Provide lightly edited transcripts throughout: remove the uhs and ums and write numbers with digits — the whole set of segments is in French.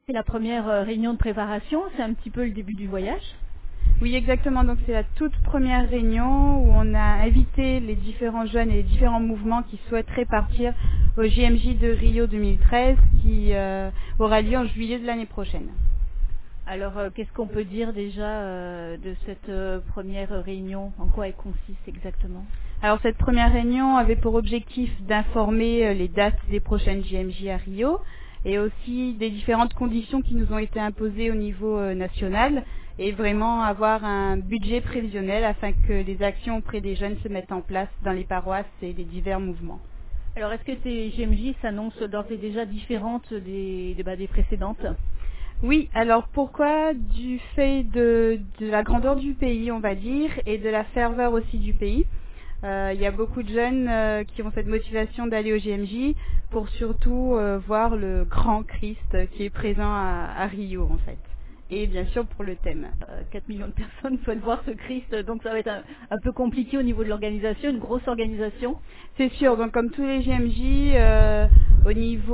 C'est la première réunion de préparation, c'est un petit peu le début du voyage. Oui, exactement. Donc c'est la toute première réunion où on a invité les différents jeunes et les différents mouvements qui souhaiteraient partir au JMJ de Rio 2013 qui aura lieu en juillet de l'année prochaine. Alors, qu'est-ce qu'on peut dire déjà de cette première réunion? En quoi elle consiste exactement? Alors cette première réunion avait pour objectif d'informer les dates des prochaines JMJ à Rio et aussi des différentes conditions qui nous ont été imposées au niveau national et vraiment avoir un budget prévisionnel afin que les actions auprès des jeunes se mettent en place dans les paroisses et les divers mouvements. Alors, est-ce que ces JMJ s'annoncent d'ores et déjà différentes des précédentes? Oui, alors pourquoi? Du fait de la grandeur du pays, on va dire, et de la ferveur aussi du pays. Il y a beaucoup de jeunes qui ont cette motivation d'aller au JMJ pour surtout voir le grand Christ qui est présent à Rio en fait. Et bien sûr pour le thème. 4 millions de personnes souhaitent voir ce Christ, donc ça va être un peu compliqué au niveau de l'organisation, une grosse organisation. C'est sûr, donc comme tous les JMJ, au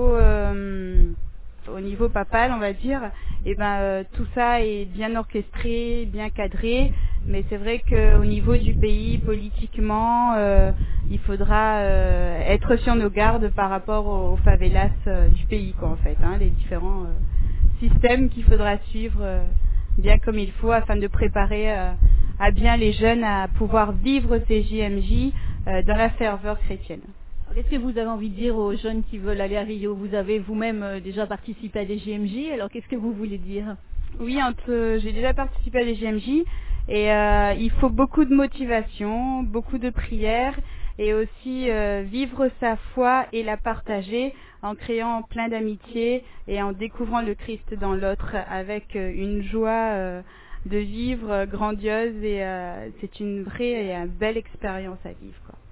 niveau papal, on va dire, tout ça est bien orchestré, bien cadré, mais c'est vrai qu'au niveau du pays, politiquement, il faudra être sur nos gardes par rapport aux favelas du pays, quoi, en fait, les différents systèmes qu'il faudra suivre bien comme il faut afin de préparer à bien les jeunes à pouvoir vivre ces JMJ dans la ferveur chrétienne. Qu'est-ce que vous avez envie de dire aux jeunes qui veulent aller à Rio? Vous avez vous-même déjà participé à des JMJ, alors qu'est-ce que vous voulez dire? Oui, j'ai déjà participé à des JMJ et il faut beaucoup de motivation, beaucoup de prières et aussi vivre sa foi et la partager en créant plein d'amitié et en découvrant le Christ dans l'autre avec une joie de vivre grandiose et c'est une vraie et une belle expérience à vivre, quoi.